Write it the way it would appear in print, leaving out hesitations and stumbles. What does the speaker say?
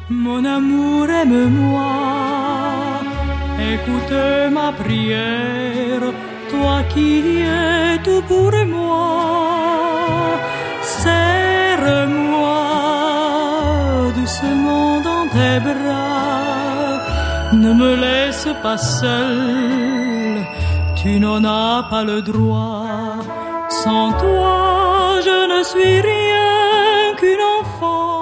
Mon amour, aime-moi, écoute ma prière, toi qui es tout pour moi. Serre-moi doucement dans tes bras, ne me laisse pas seule, tu n'en as pas le droit. Sans toi, je ne suis rien qu'une enfant.